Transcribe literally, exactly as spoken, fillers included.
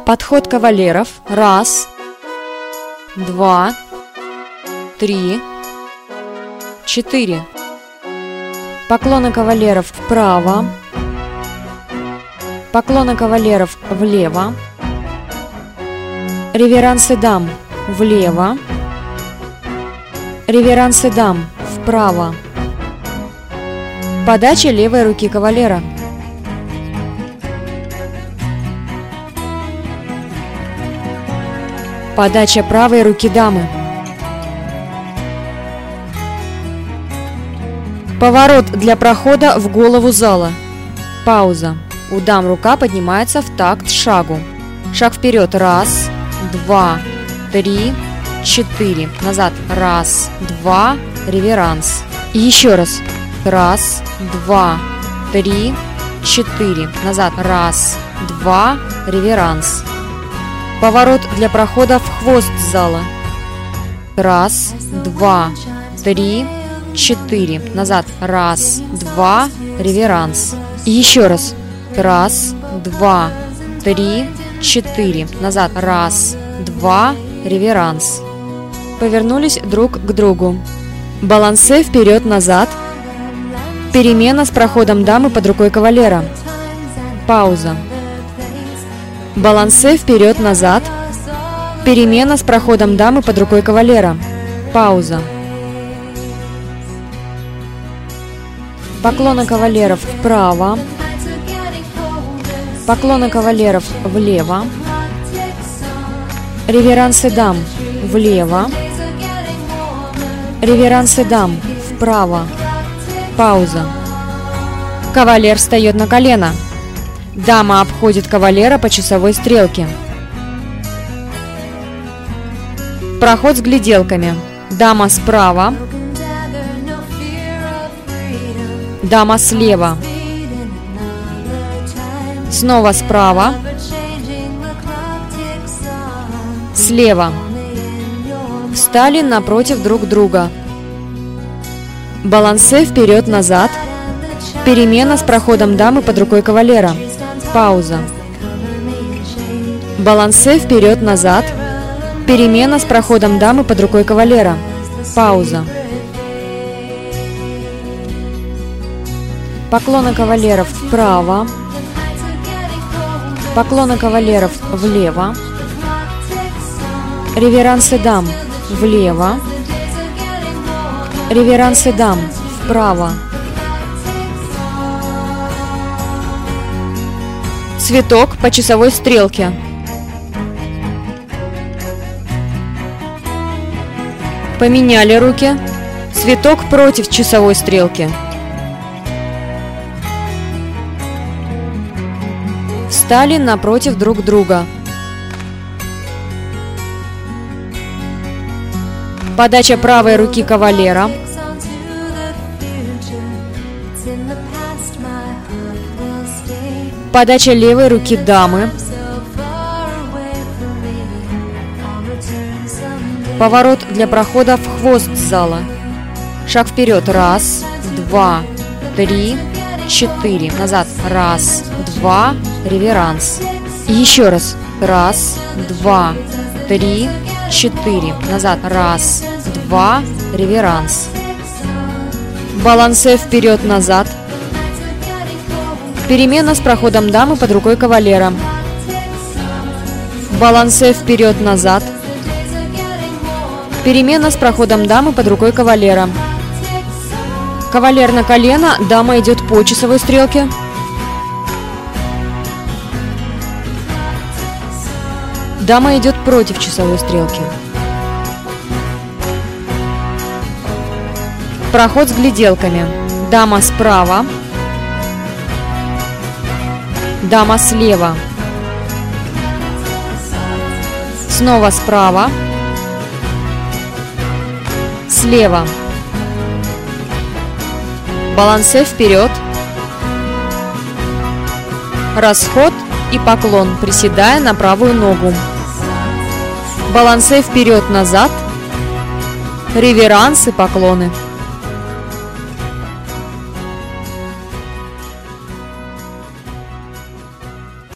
Подход кавалеров. Раз, два, три, четыре. Поклоны кавалеров вправо. Поклоны кавалеров влево. Реверансы дам влево. Реверансы дам вправо. Подача левой руки кавалера. Подача правой руки дамы. Поворот для прохода в голову зала. Пауза. У дам рука поднимается в такт шагу. Шаг вперед. Раз, два, три, четыре. Назад. Раз, два, реверанс. И еще раз. Раз, два, три, четыре. Назад. Раз, два, реверанс. Поворот для прохода в хвост зала. Раз, два, три, четыре. Назад. Раз, два, реверанс. И еще раз. Раз, два, три, четыре. Назад. Раз, два, реверанс. Повернулись друг к другу. Балансе вперед-назад. Перемена с проходом дамы под рукой кавалера. Пауза. Балансе вперед-назад. Перемена с проходом дамы под рукой кавалера. Пауза. Поклоны кавалеров вправо. Поклоны кавалеров влево. Реверансы дам влево. Реверансы дам вправо. Пауза. Кавалер встает на колено. Дама обходит кавалера по часовой стрелке. Проход с гляделками. Дама справа. Дама слева. Снова справа. Слева. Встали напротив друг друга. Балансе вперед-назад. Перемена с проходом дамы под рукой кавалера. Пауза. Балансе вперед-назад. Перемена с проходом дамы под рукой кавалера. Пауза. Поклоны кавалеров вправо. Поклоны кавалеров влево. Реверансы дам влево. Реверансы дам вправо. Цветок по часовой стрелке. Поменяли руки. Цветок против часовой стрелки. Встали напротив друг друга. Подача правой руки кавалера. Подача левой руки дамы. Поворот для прохода в хвост зала. Шаг вперед. Раз, два, три, четыре. Назад. Раз, два, реверанс. И еще раз. Раз, два, три, четыре. Назад. Раз, два, реверанс. Балансе вперед-назад. Перемена с проходом дамы под рукой кавалера. Балансе вперед-назад. Перемена с проходом дамы под рукой кавалера. Кавалер на колено, дама идет по часовой стрелке. Дама идет против часовой стрелки. Проход с гляделками. Дама справа. Дама слева. Снова справа. Слева. Балансе вперед. Расход и поклон, приседая на правую ногу. Балансе вперед-назад. Реверанс и поклоны.